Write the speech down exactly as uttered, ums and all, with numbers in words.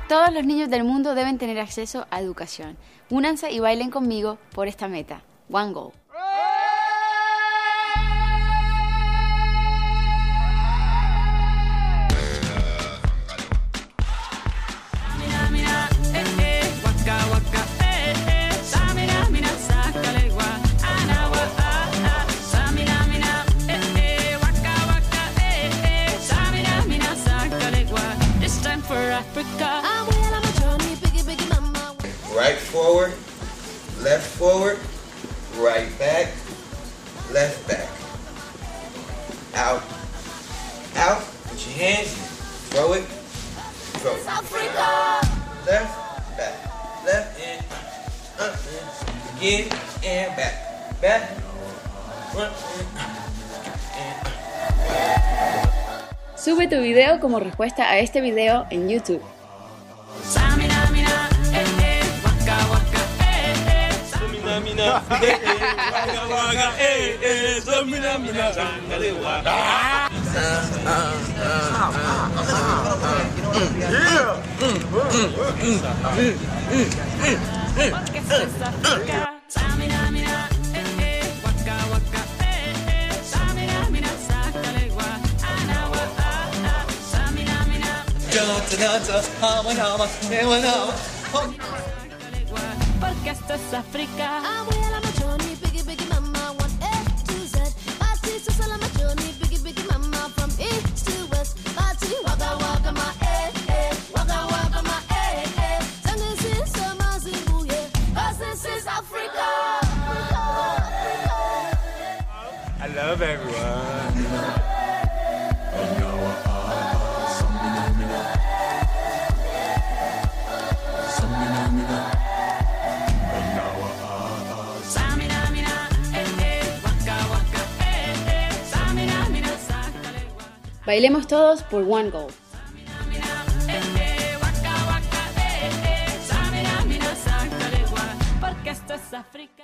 Todos los niños del mundo deben tener acceso a educación. Únanse y bailen conmigo por esta meta. One Goal. Right forward, left forward, right back, left back. Out, out, put your hands, throw it, throw it. Left, back, left and up and again and back, back, front and Sube tu video como respuesta a este video en YouTube. Porque esto es África. I love everyone. Bailemos todos por One Goal. Porque esto es África.